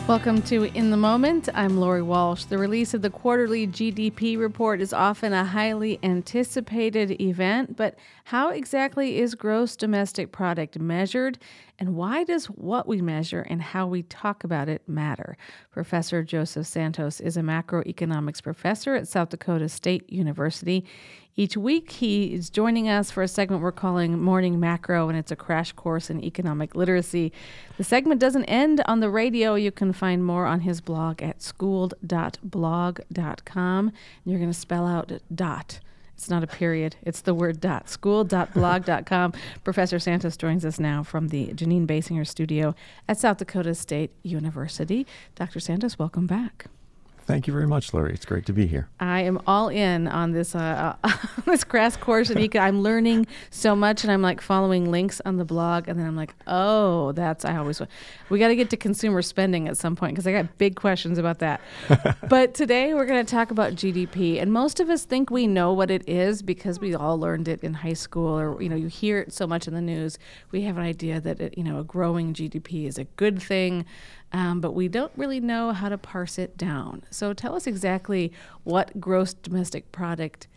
Welcome to In the Moment. I'm Lori Walsh. The release of the quarterly GDP report is often a highly anticipated event, but how exactly is gross domestic product measured, and why does what we measure and how we talk about it matter? Professor Joseph Santos is a macroeconomics professor at South Dakota State University. Each week, he is joining us for a segment we're calling Morning Macro, and it's a crash course in economic literacy. The segment doesn't end on the radio. You can find more on his blog at schooled.blog.com. You're going to spell out dot. It's not a period. It's the word dot. Schooled.blog.com. Professor Santos joins us now from the Janine Basinger studio at South Dakota State University. Dr. Santos, welcome back. Thank you very much, Lori. It's great to be here. I am all in on this this crash course in econ. I'm learning so much, and I'm like following links on the blog, and then I'm like, oh, we got to get to consumer spending at some point because I got big questions about that. But today we're going to talk about GDP, and most of us think we know what it is because we all learned it in high school, or you hear it so much in the news. We have an idea that a growing GDP is a good thing. But we don't really know how to parse it down. So tell us exactly what gross domestic product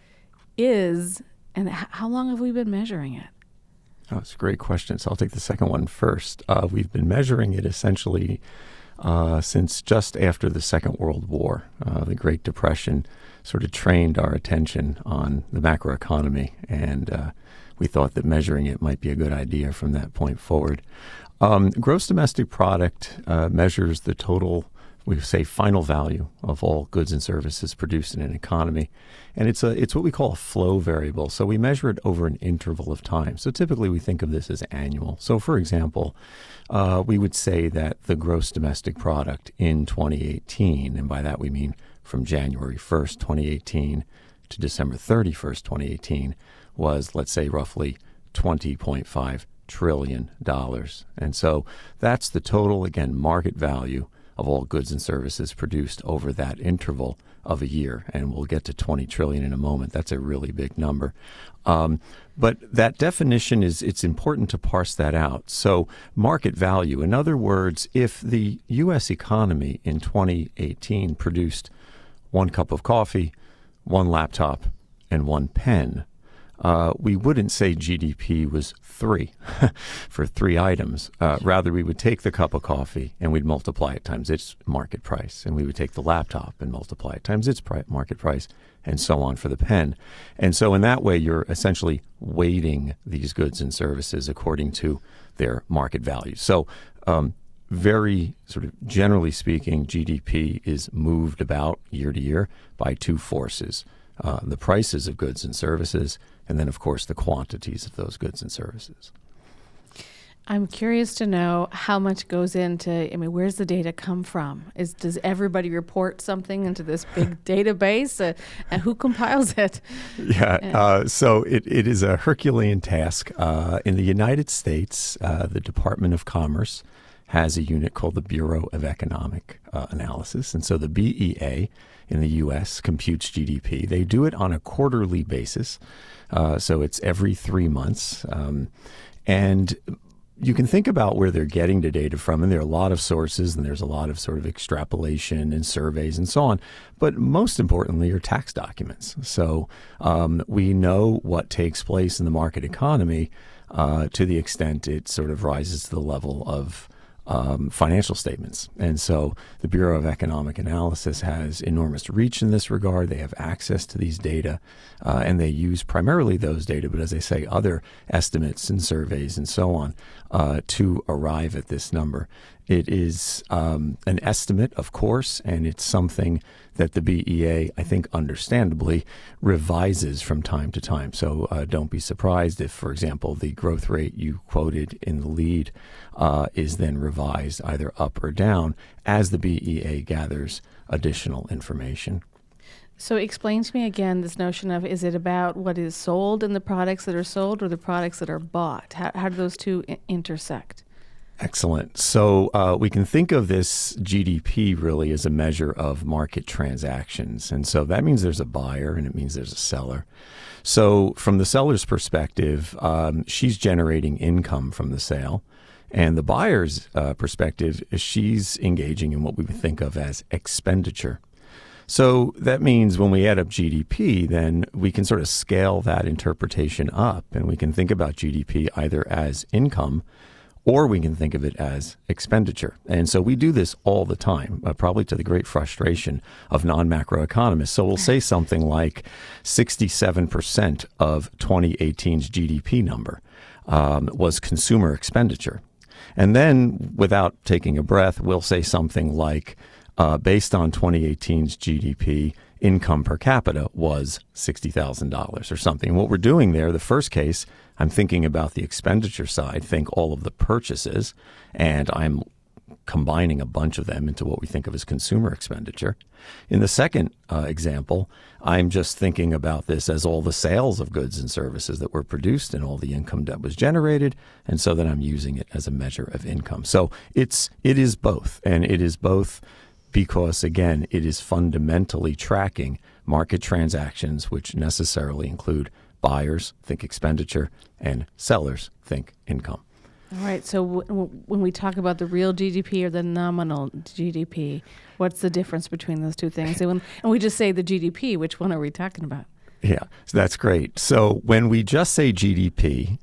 is and how long have we been measuring it? Oh, it's a great question. So I'll take the second one first. We've been measuring it essentially since just after the Second World War. The Great Depression sort of trained our attention on the macroeconomy, and we thought that measuring it might be a good idea from that point forward. Gross domestic product measures the total, we say, final value of all goods and services produced in an economy. And it's what we call a flow variable. So we measure it over an interval of time. So typically we think of this as annual. So for example, we would say that the gross domestic product in 2018, and by that we mean from January 1st, 2018 to December 31st, 2018, was, let's say, roughly $20.5 trillion. And so that's the total, again, market value of all goods and services produced over that interval of a year. And we'll get to 20 trillion in a moment. That's a really big number. But that definition it's important to parse that out. So market value, in other words, if the U.S. economy in 2018 produced 1 cup of coffee, 1 laptop, and 1 pen, we wouldn't say GDP was 3 for 3 items. Rather, we would take the cup of coffee and we'd multiply it times its market price. And we would take the laptop and multiply it times its market price, and so on for the pen. And so in that way, you're essentially weighting these goods and services according to their market value. So very sort of generally speaking, GDP is moved about year to year by 2 forces. The prices of goods and services, and then, of course, the quantities of those goods and services. I'm curious to know how much goes into, where's the data come from? Does everybody report something into this big database? And who compiles it? Yeah, so it is a Herculean task. In the United States, the Department of Commerce has a unit called the Bureau of Economic Analysis. And so the BEA in the U.S. computes GDP. They do it on a quarterly basis, so it's every 3 months. And you can think about where they're getting the data from, and there are a lot of sources, and there's a lot of sort of extrapolation and surveys and so on. But most importantly are tax documents. So we know what takes place in the market economy to the extent it sort of rises to the level of financial statements. And so the Bureau of Economic Analysis has enormous reach in this regard. They have access to these data, and they use primarily those data, but as I say, other estimates and surveys and so on to arrive at this number. It is an estimate, of course, and it's something that the BEA, I think understandably, revises from time to time. So don't be surprised if, for example, the growth rate you quoted in the lead is then revised either up or down as the BEA gathers additional information. So explain to me again this notion of, is it about what is sold in the products that are sold or the products that are bought? How do those two intersect? Excellent. So we can think of this GDP really as a measure of market transactions. And so that means there's a buyer and it means there's a seller. So from the seller's perspective, she's generating income from the sale. And the buyer's perspective, she's engaging in what we would think of as expenditure. So that means when we add up GDP, then we can sort of scale that interpretation up, and we can think about GDP either as income or we can think of it as expenditure. And so we do this all the time, probably to the great frustration of non-macroeconomists. So we'll say something like 67% of 2018's GDP number was consumer expenditure. And then, without taking a breath, we'll say something like, based on 2018's GDP, income per capita was $60,000 or something. What we're doing there, the first case, I'm thinking about the expenditure side, think all of the purchases, and I'm combining a bunch of them into what we think of as consumer expenditure. In the second example, I'm just thinking about this as all the sales of goods and services that were produced and all the income that was generated, and so then I'm using it as a measure of income. So it is both, and it is both because, again, it is fundamentally tracking market transactions, which necessarily include buyers, think expenditure, and sellers, think income. All right. So when we talk about the real GDP or the nominal GDP, what's the difference between those two things? And we just say the GDP, which one are we talking about? Yeah, so that's great. So when we just say GDP,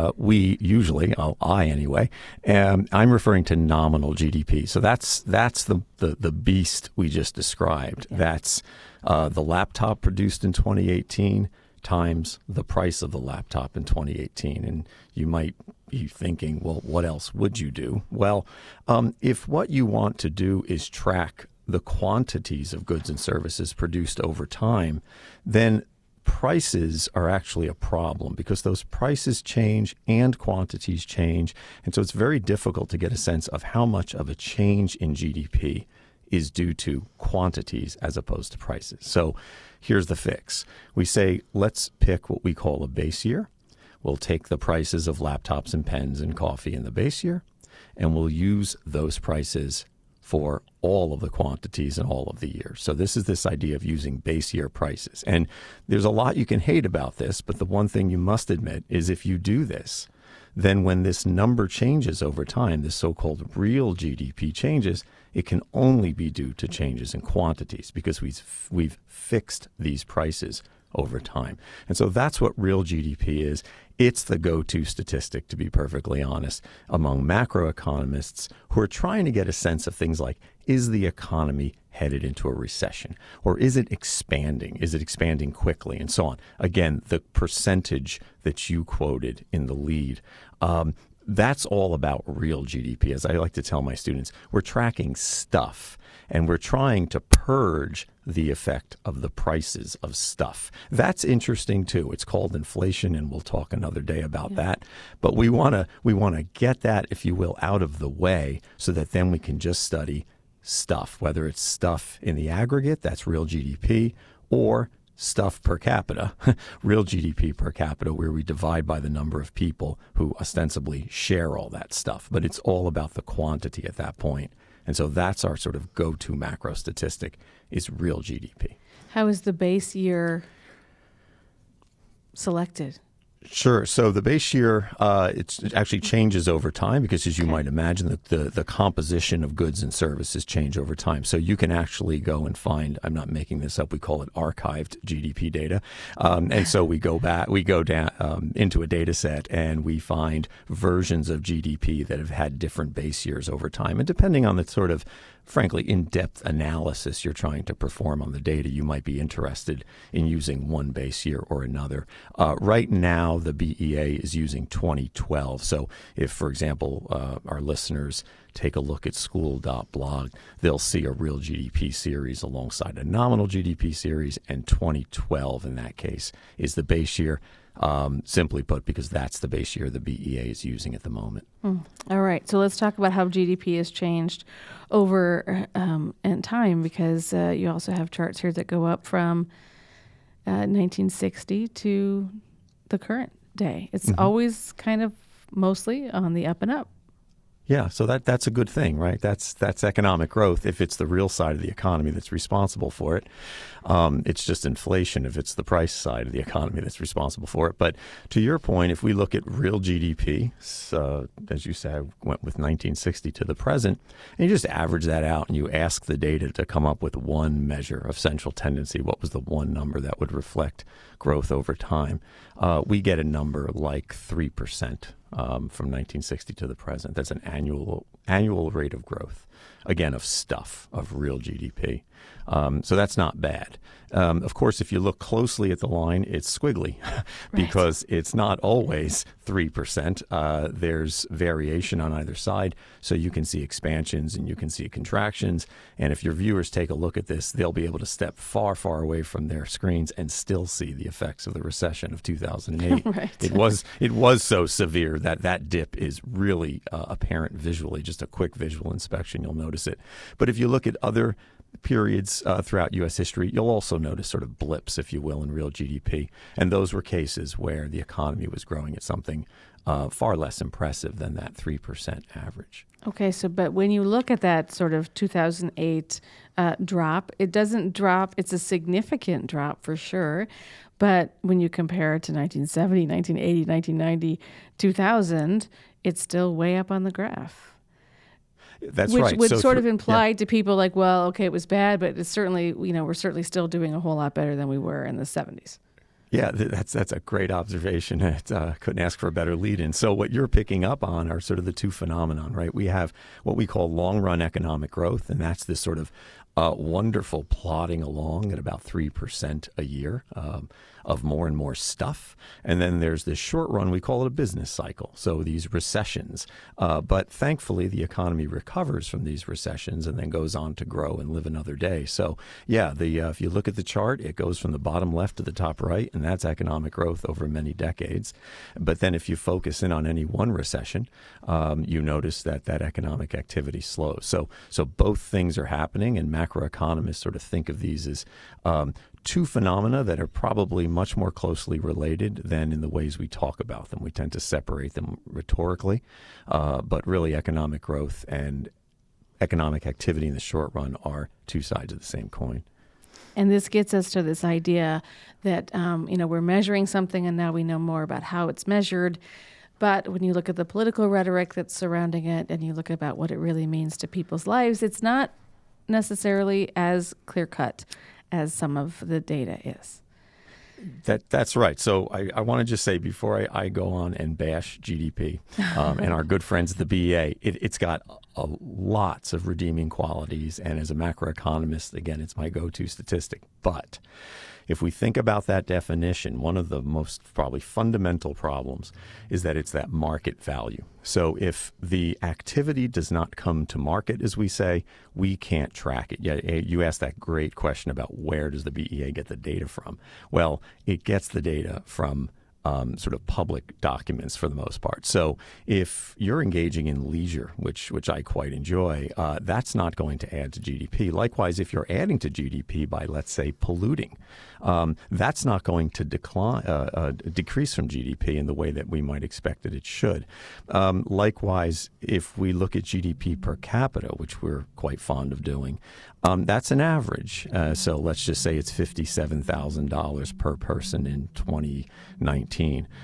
we usually, I anyway, I'm referring to nominal GDP. So that's the beast we just described. Yeah. That's the laptop produced in 2018 times the price of the laptop in 2018. And you might be thinking, well, what else would you do? Well, if what you want to do is track the quantities of goods and services produced over time, then prices are actually a problem because those prices change and quantities change. And so it's very difficult to get a sense of how much of a change in GDP is due to quantities as opposed to prices. So here's the fix. We say, let's pick what we call a base year. We'll take the prices of laptops and pens and coffee in the base year, and we'll use those prices for all of the quantities in all of the years. So this is this idea of using base year prices. And there's a lot you can hate about this, but the one thing you must admit is if you do this, then when this number changes over time, this so-called real GDP changes, it can only be due to changes in quantities because we've fixed these prices over time. And so that's what real GDP is. It's the go-to statistic, to be perfectly honest, among macroeconomists who are trying to get a sense of things like, is the economy headed into a recession? Or is it expanding? Is it expanding quickly? And so on. Again, the percentage that you quoted in the lead, that's all about real GDP. As I like to tell my students, we're tracking stuff, and we're trying to purge the effect of the prices of stuff. That's interesting too. It's called inflation, and we'll talk another day about that. But we want to get that, if you will, out of the way so that then we can just study stuff, whether it's stuff in the aggregate, that's real GDP, or stuff per capita, real GDP per capita, where we divide by the number of people who ostensibly share all that stuff. But it's all about the quantity at that point. And so that's our sort of go-to macro statistic is real GDP. How is the base year selected? Sure. So the base year, it actually changes over time because, as you might imagine, the composition of goods and services change over time. So you can actually go and find, I'm not making this up, we call it archived GDP data. And so we go down into a data set and we find versions of GDP that have had different base years over time. And depending on the sort of, frankly, in-depth analysis you're trying to perform on the data, you might be interested in using one base year or another. Right now, the BEA is using 2012. So if, for example, our listeners take a look at school.blog, they'll see a real GDP series alongside a nominal GDP series, and 2012 in that case is the base year. Simply put, because that's the base year the BEA is using at the moment. All right. So let's talk about how GDP has changed over in time, because you also have charts here that go up from 1960 to the current day. It's always kind of mostly on the up and up. Yeah, so that's a good thing, right? That's economic growth if it's the real side of the economy that's responsible for it. It's just inflation if it's the price side of the economy that's responsible for it. But to your point, if we look at real GDP, as you said, went with 1960 to the present, and you just average that out and you ask the data to come up with one measure of central tendency, what was the one number that would reflect growth over time, we get a number like 3%. From 1960 to the present. That's an annual rate of growth, again, of real GDP. So that's not bad. Of course, if you look closely at the line, it's squiggly because it's not always 3%. There's variation on either side. So you can see expansions and you can see contractions. And if your viewers take a look at this, they'll be able to step far, far away from their screens and still see the effects of the recession of 2008. Right. It was so severe that dip is really apparent visually. Just a quick visual inspection, you'll notice it. But if you look at other periods throughout U.S. history, you'll also notice sort of blips, if you will, in real GDP. And those were cases where the economy was growing at something far less impressive than that 3% average. Okay, but when you look at that sort of 2008 drop, it doesn't drop. It's a significant drop for sure. But when you compare it to 1970, 1980, 1990, 2000, it's still way up on the graph. That's Which right. would So sort of imply to people like, well, okay, it was bad, but it's certainly, we're certainly still doing a whole lot better than we were in the 70s. Yeah, that's a great observation. Couldn't ask for a better lead-in. So what you're picking up on are sort of the two phenomenon, right? We have what we call long-run economic growth, and that's this sort of wonderful plodding along at about 3% a year of more and more stuff. And then there's this short run, we call it a business cycle. So these recessions. But thankfully, the economy recovers from these recessions and then goes on to grow and live another day. So yeah, if you look at the chart, it goes from the bottom left to the top right, and that's economic growth over many decades. But then if you focus in on any one recession, you notice that economic activity slows. So both things are happening, and macroeconomists sort of think of these as two phenomena that are probably much more closely related than in the ways we talk about them. We tend to separate them rhetorically, but really economic growth and economic activity in the short run are two sides of the same coin. And this gets us to this idea that, we're measuring something and now we know more about how it's measured. But when you look at the political rhetoric that's surrounding it and you look about what it really means to people's lives, it's not necessarily as clear-cut as some of the data is. That's right. So I want to just say before I go on and bash GDP and our good friends at the BEA, it's got lots of redeeming qualities. And as a macroeconomist, again, it's my go-to statistic. But if we think about that definition, one of the most probably fundamental problems is that it's that market value. So if the activity does not come to market, as we say, we can't track it. Yeah, you asked that great question about where does the BEA get the data from? Well, it gets the data from sort of public documents for the most part. So if you're engaging in leisure, which I quite enjoy, that's not going to add to GDP. Likewise, if you're adding to GDP by, let's say, polluting, that's not going to decrease from GDP in the way that we might expect that it should. Likewise, if we look at GDP per capita, which we're quite fond of doing, that's an average. So let's just say it's $57,000 per person in 2019.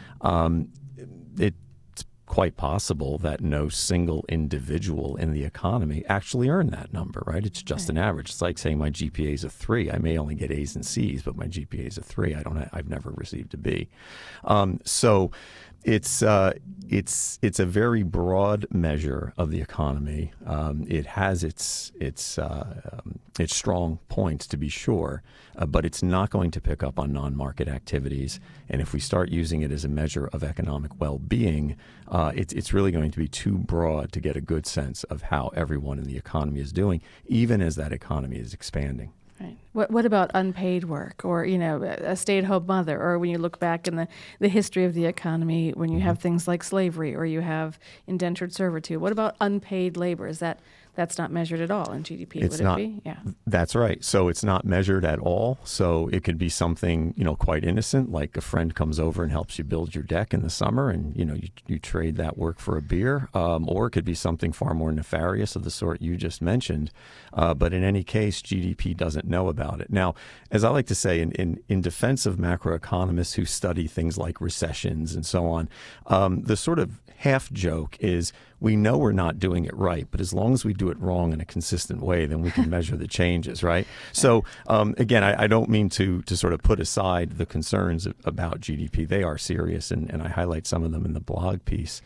It's quite possible that no single individual in the economy actually earned that number, right? It's just an average. It's like saying my GPA is a 3. I may only get A's and C's, but my GPA is a 3. I've never received a B. So it's a very broad measure of the economy. It has its strong points, to be sure, but it's not going to pick up on non-market activities. And if we start using it as a measure of economic well-being, it's really going to be too broad to get a good sense of how everyone in the economy is doing, even as that economy is expanding. Right. What about unpaid work, or a stay-at-home mother, or when you look back in the history of the economy, when you have things like slavery or you have indentured servitude? What about unpaid labor? Is that that's not measured at all in GDP, It's would not. it be? Yeah. That's right. So it's not measured at all. So it could be something, quite innocent, like a friend comes over and helps you build your deck in the summer, and, you trade that work for a beer. Or it could be something far more nefarious of the sort you just mentioned. But in any case, GDP doesn't know about it. Now, as I like to say, in defense of macroeconomists who study things like recessions and so on, the sort of half joke is we know we're not doing it right, but as long as we do it wrong in a consistent way, then we can measure the changes, right? So again, I don't mean to sort of put aside the concerns about GDP. They are serious, and I highlight some of them in the blog piece.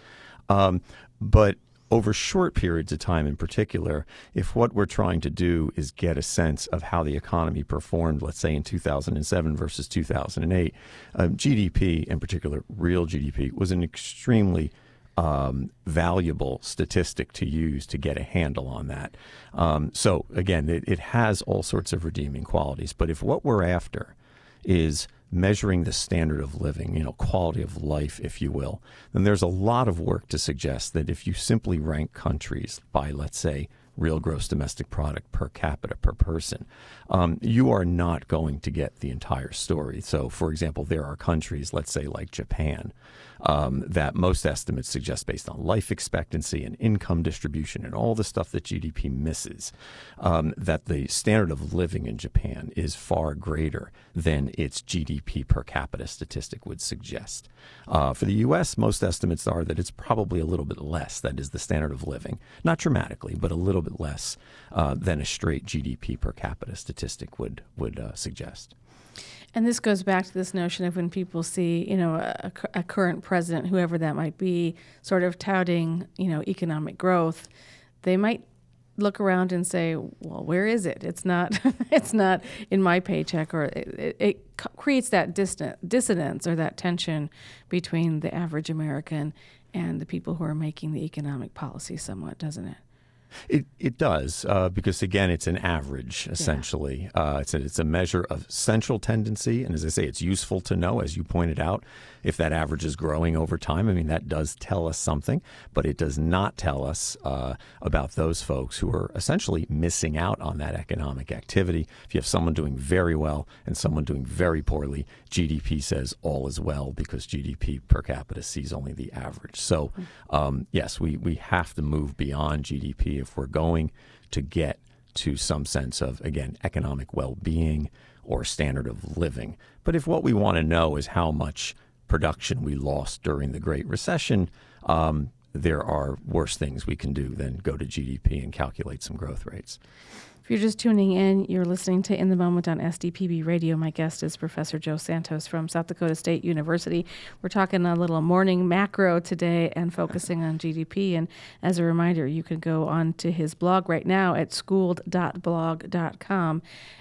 But over short periods of time in particular, if what we're trying to do is get a sense of how the economy performed, let's say in 2007 versus 2008, GDP, in particular real GDP, was an extremely valuable statistic to use to get a handle on that. So again, it has all sorts of redeeming qualities. But if what we're after is measuring the standard of living, quality of life, if you will, then there's a lot of work to suggest that if you simply rank countries by, let's say, real gross domestic product per capita per person, you are not going to get the entire story. So, for example, there are countries, let's say like Japan, that most estimates suggest, based on life expectancy and income distribution and all the stuff that GDP misses, that the standard of living in Japan is far greater than its GDP per capita statistic would suggest. For the U.S., most estimates are that it's probably a little bit less. That is the standard of living, not dramatically, but a little bit less than a straight GDP per capita statistic would suggest. And this goes back to this notion of when people see, a current president, whoever that might be, sort of touting, economic growth, they might look around and say, well, where is it? It's not it's not in my paycheck, or it creates that dissonance or that tension between the average American and the people who are making the economic policy somewhat, doesn't it? It does, because, again, it's an average, essentially. Yeah. It's a measure of central tendency. And as I say, it's useful to know, as you pointed out, if that average is growing over time. I mean, that does tell us something, but it does not tell us about those folks who are essentially missing out on that economic activity. If you have someone doing very well and someone doing very poorly, GDP says all is well because GDP per capita sees only the average. So, yes, we have to move beyond GDP if we're going to get to some sense of, again, economic well-being or standard of living. But if what we want to know is how much production we lost during the Great Recession, there are worse things we can do than go to GDP and calculate some growth rates. If you're just tuning in, you're listening to In the Moment on SDPB Radio. My guest is Professor Joe Santos from South Dakota State University. We're talking a little morning macro today and focusing on GDP. And as a reminder, you can go on to his blog right now at schooled.blog.com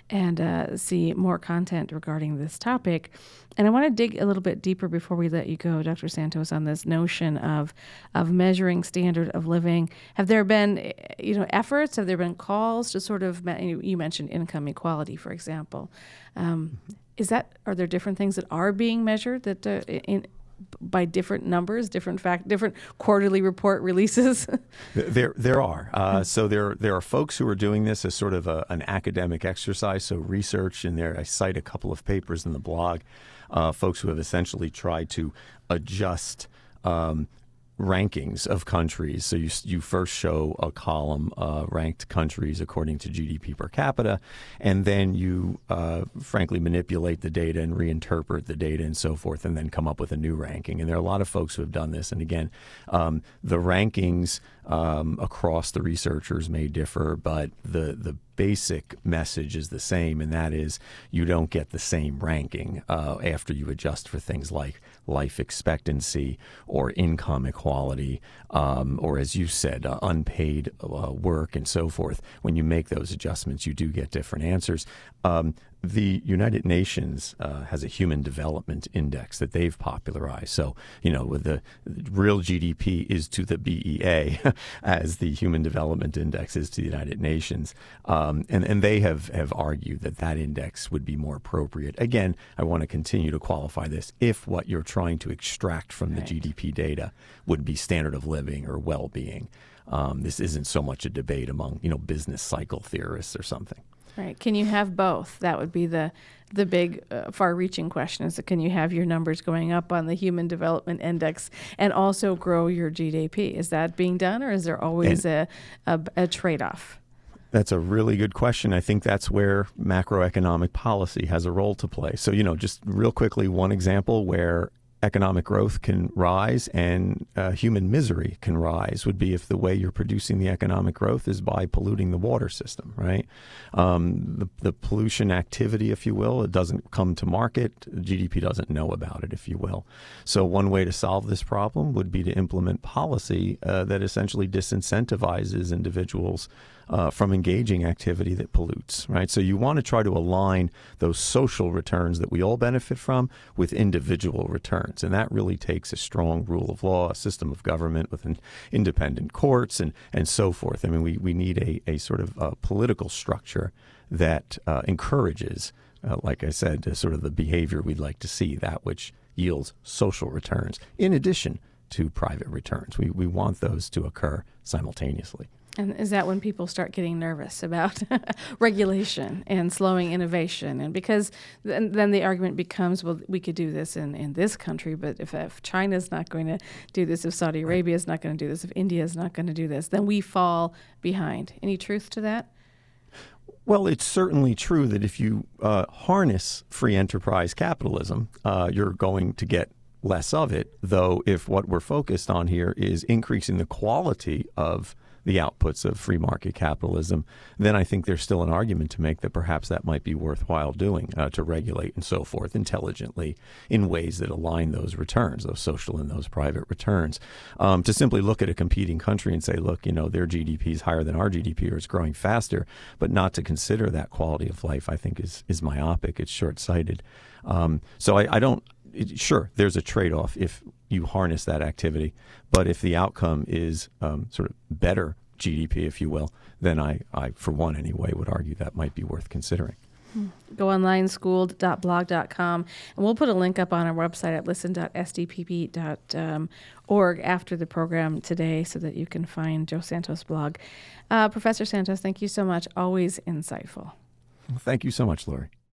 and see more content regarding this topic. And I want to dig a little bit deeper before we let you go, Dr. Santos, on this notion of measuring standard of living. Have there been, efforts? Have there been calls to sort of, you mentioned income equality, for example. Are there different things that are being measured that by different numbers, different quarterly report releases? There are. So there are folks who are doing this as sort of an academic exercise, so research, and I cite a couple of papers in the blog, folks who have essentially tried to adjust rankings of countries. So you first show a column, ranked countries according to GDP per capita, and then you frankly manipulate the data and reinterpret the data and so forth, and then come up with a new ranking. And there are a lot of folks who have done this. And again, the rankings across the researchers may differ, but the basic message is the same, and that is you don't get the same ranking after you adjust for things like life expectancy or income equality, or, as you said, unpaid work and so forth. When you make those adjustments, you do get different answers. The United Nations has a human development index that they've popularized. So, with the real GDP is to the BEA as the human development index is to the United Nations. And they have argued that index would be more appropriate. Again, I want to continue to qualify this if what you're trying to extract from the GDP data would be standard of living or well-being. This isn't so much a debate among, business cycle theorists or something. Right. Can you have both? That would be the big far-reaching question, is that can you have your numbers going up on the Human Development Index and also grow your GDP? Is that being done, or is there always a trade-off? That's a really good question. I think that's where macroeconomic policy has a role to play. So, just real quickly, one example where economic growth can rise and human misery can rise would be if the way you're producing the economic growth is by polluting the water system, right? The pollution activity, if you will, it doesn't come to market. GDP doesn't know about it, if you will. So one way to solve this problem would be to implement policy that essentially disincentivizes individuals from engaging activity that pollutes, right? So you want to try to align those social returns that we all benefit from with individual returns. And that really takes a strong rule of law, a system of government with independent courts and so forth. I mean, we need a sort of political structure that encourages, like I said, sort of the behavior we'd like to see, that which yields social returns in addition to private returns. We want those to occur simultaneously. And is that when people start getting nervous about regulation and slowing innovation? And because then the argument becomes, well, we could do this in this country, but if China's not going to do this, if Saudi Arabia is not going to do this, if India is not going to do this, then we fall behind. Any truth to that? Well, it's certainly true that if you harness free enterprise capitalism, you're going to get less of it, though if what we're focused on here is increasing the quality of the outputs of free market capitalism, then I think there's still an argument to make that perhaps that might be worthwhile doing, to regulate and so forth intelligently in ways that align those returns, those social and those private returns. To simply look at a competing country and say, look, their GDP is higher than our GDP or it's growing faster, but not to consider that quality of life, I think is myopic. It's short-sighted. So I don't. Sure, there's a trade-off if you harness that activity, but if the outcome is sort of better GDP, if you will, then I, for one anyway, would argue that might be worth considering. Go online, schooled.blog.com, and we'll put a link up on our website at listen.sdpp.org after the program today so that you can find Joe Santos' blog. Professor Santos, thank you so much. Always insightful. Thank you so much, Lori.